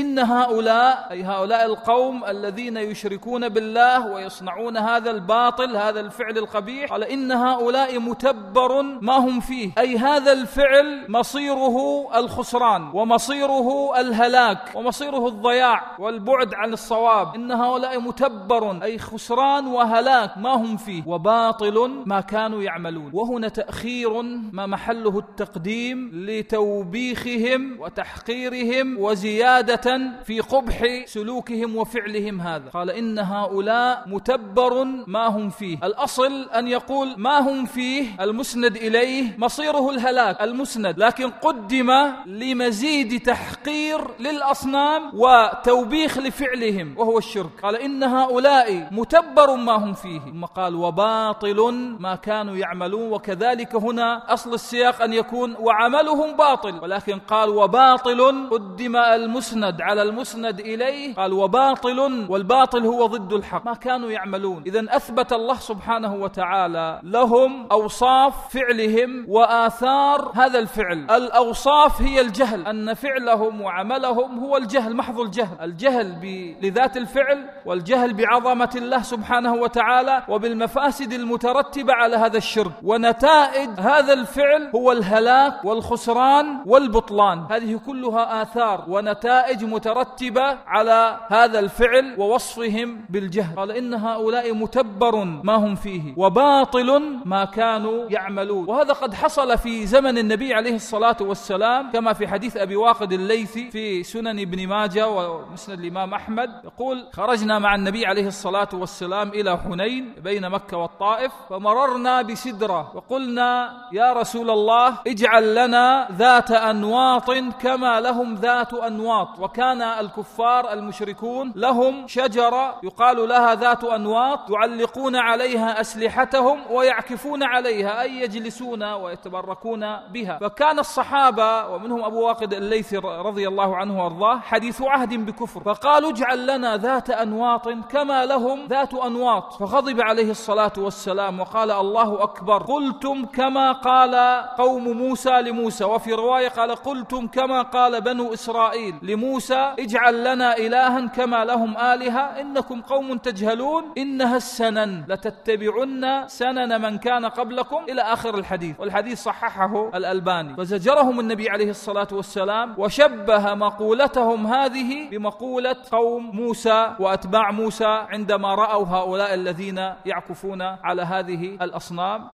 إن هؤلاء أي هؤلاء القوم الذين يشركون بالله ويصنعون هذا الباطل، هذا الفعل القبيح، قال إن هؤلاء متبر ما هم فيه، أي هذا الفعل مصيره الخسران ومصيره الهلاك ومصيره الضياع والبعد عن الصواب. إن هؤلاء متبر أي خسران وهلاك ما هم فيه، وباطل ما كانوا يعملون. وهنا تأخير ما محله التقديم لتوبيخهم وتحقيرهم وزيادة في قبح سلوكهم وفعلهم. هذا قال إن هؤلاء متبر ما هم فيه، الأصل أن يقول ما هم فيه المسند إليه مصيره الهلاك المسند، لكن قدم لمزيد تحقير للأصنام وتوبيخ لفعلهم وهو الشرك. قال إن هؤلاء متبر ما هم فيه، ثم قال وباطل ما كانوا يعملون. وكذلك هنا أصل السياق أن يكون وعملهم باطل، ولكن قال وباطل، قدم المسند على المسند إليه، قال وباطل، والباطل هو ضد الحق ما كانوا يعملون. إذن أثبت الله سبحانه وتعالى لهم أوصاف فعلهم وآثار هذا الفعل. الأوصاف هي الجهل، أن فعلهم وعملهم هو الجهل، محض الجهل لذات الفعل، والجهل بعظمة الله سبحانه وتعالى وبالمفاسد المترتبة على هذا الشرك، ونتائج هذا الفعل هو الهلاك والخسران والبطلان. هذه كلها آثار ونتائج مترتبة على هذا الفعل ووصفهم بالجهل. قال إن هؤلاء متبر ما هم فيه وباطل ما كانوا يعملون. وهذا قد حصل في زمن النبي عليه الصلاة والسلام، كما في حديث أبي واقد الليثي في سنن ابن ماجه ومسند الإمام أحمد، يقول خرجنا مع النبي عليه الصلاة والسلام إلى حنين بين مكة والطائف، فمررنا بسدرة وقلنا يا رسول الله اجعل لنا ذات أنواط كما لهم ذات أنواط. وكان الكفار المشركون لهم شجرة يقال لها ذات أنواط يعلقون عليها أسلحتهم ويعكفون عليها، أي يجلسون ويتبركون بها. فكان الصحابة ومنهم أبو واقد الليثي رضي الله عنه وارضاه حديث عهد بكفر، فقالوا اجعل لنا ذات أنواط كما لهم ذات أنواط. فغضب عليه الصلاة والسلام وقال الله أكبر، قلتم كما قال قوم موسى لموسى، وفي رواية قال قلتم كما قال بنو إسرائيل لموسى اجعل لنا إلها كما لهم آلهة إنكم قوم تجهلون إنها السنن لتتبعن سنن من كان قبلكم إلى آخر الحديث. والحديث صححه الألباني. فزجرهم النبي عليه الصلاة والسلام وشبه مقولتهم هذه بمقولة قوم موسى وأتباع موسى عندما رأوا هؤلاء الذين يعكفون على هذه الأصنام.